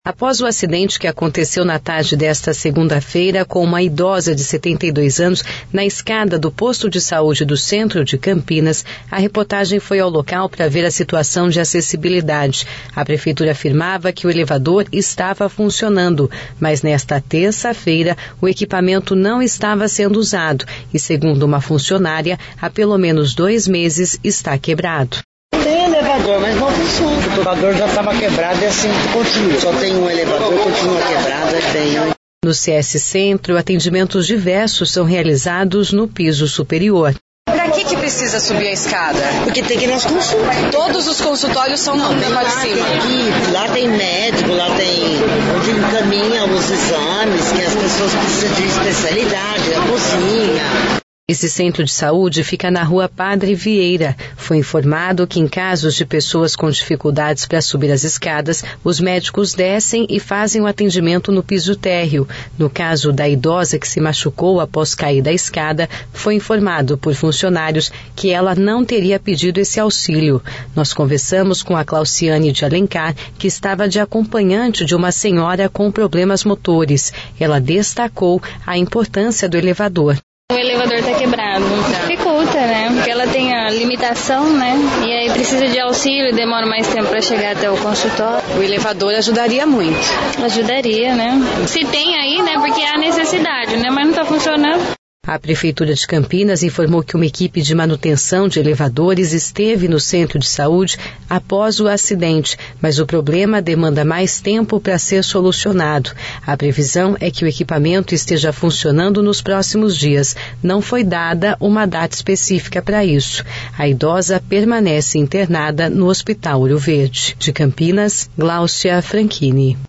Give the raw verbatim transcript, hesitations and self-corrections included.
Após o acidente que aconteceu na tarde desta segunda-feira com uma idosa de setenta e dois anos na escada do posto de saúde do centro de Campinas, a reportagem foi ao local para ver a situação de acessibilidade. A prefeitura afirmava que o elevador estava funcionando, mas nesta terça-feira o equipamento não estava sendo usado e, segundo uma funcionária, há pelo menos dois meses está quebrado. Tem elevador, mas não funciona. O elevador já estava quebrado e assim continua. Só tem um elevador, continua quebrado. Tem... No C S Centro, atendimentos diversos são realizados no piso superior. Pra que que precisa subir a escada? Porque tem que ir nas consultas. Todos os consultórios são não, na parte de cima. Aqui, lá tem médico, lá tem onde encaminha os exames, que as pessoas precisam de especialidade, a cozinha. Esse centro de saúde fica na rua Padre Vieira. Foi informado que em casos de pessoas com dificuldades para subir as escadas, os médicos descem e fazem o atendimento no piso térreo. No caso da idosa que se machucou após cair da escada, foi informado por funcionários que ela não teria pedido esse auxílio. Nós conversamos com a Clauciane de Alencar, que estava de acompanhante de uma senhora com problemas motores. Ela destacou a importância do elevador. O elevador está quebrado, dificulta, né? Porque ela tem a limitação, né? E aí precisa de auxílio, demora mais tempo para chegar até o consultório. O elevador ajudaria muito. Ajudaria, né? Se tem aí, né? Porque há necessidade, né? Mas não está funcionando. A Prefeitura de Campinas informou que uma equipe de manutenção de elevadores esteve no centro de saúde após o acidente, mas o problema demanda mais tempo para ser solucionado. A previsão é que o equipamento esteja funcionando nos próximos dias. Não foi dada uma data específica para isso. A idosa permanece internada no Hospital Ouro Verde. De Campinas, Gláucia Franchini.